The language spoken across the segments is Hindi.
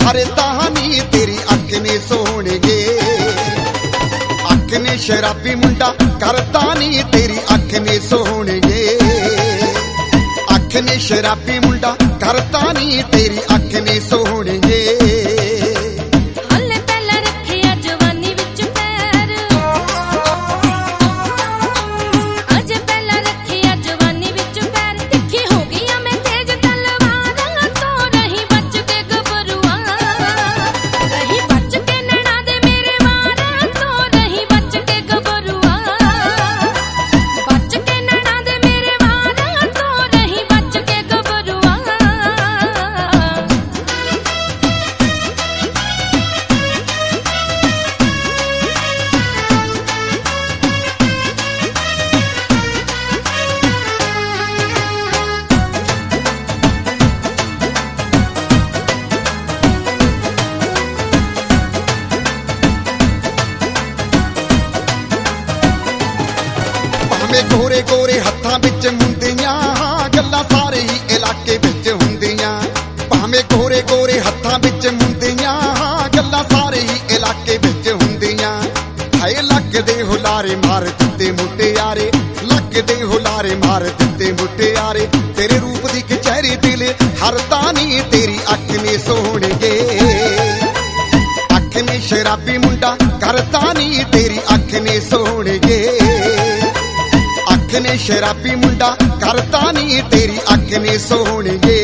हर तानी तेरी अख ने सोहणगे। अख ने शराबी मुंडा करता नी तेरी अख ने सोहणगे। अख ने शराबी मुंडा करता नी तेरी अख ने सोहणगे। गोरे गोरे हत्थां विच मुंदियां गल्लां सारे ही इलाके विच हुंदियां। भावें गोरे गोरे हत्थां विच मुंदियां गल्लां सारे ही इलाके विच हुंदियां। हाय लगदे हुलारे मार दित्ते मुटियारे, लगदे हुलारे मार दित्ते मुटियारे। तेरे रूप दी कचहरी दिल हर तानी तेरी अख ने सोहणगे। अख ने शराबी मुंडा करता नी तेरी अख ने सोहणगे। अख ने शराबी मुंडा करता नी तेरी अख ने सोहणगे।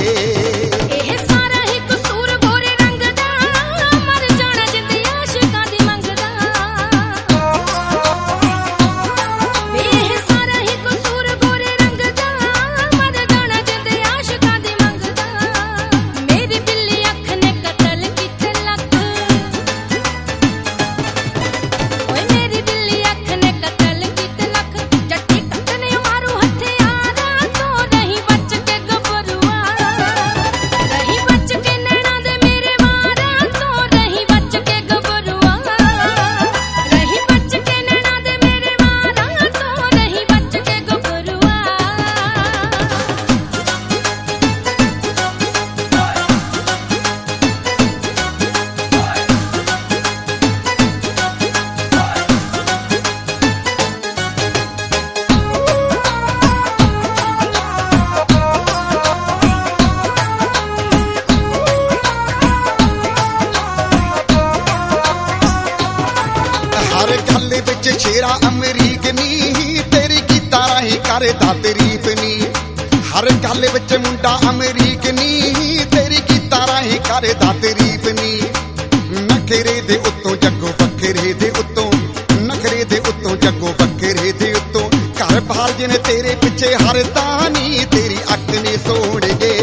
शेरा अमरीक नी तेरी गीता राही करदा तारीफ नी। हर गल विच मुंडा अमरीक नी तेरी गीता राही करदा तारीफ नी। नखरे दे उत्तों जग्गो बखरे दे उत्तों, नखरे दे उत्तों जग्गो बखरे दे उत्तों। घर बार जिने तेरे पिछे हर तानी तेरी अख ने सोहणगे।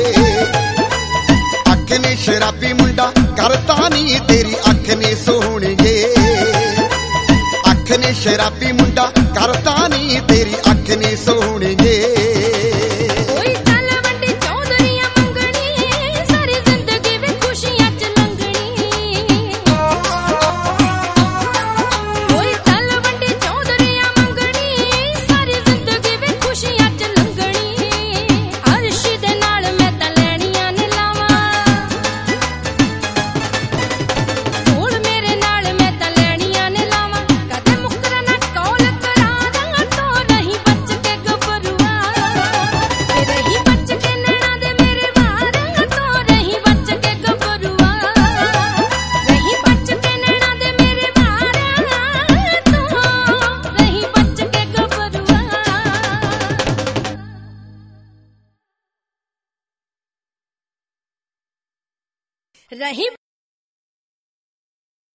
अख ने शराबी मुंडा करता नी तेरी अख ने सोहणगे। अख ने शराबी मुंडा करता नी तेरी अख ने सोहणगे। रही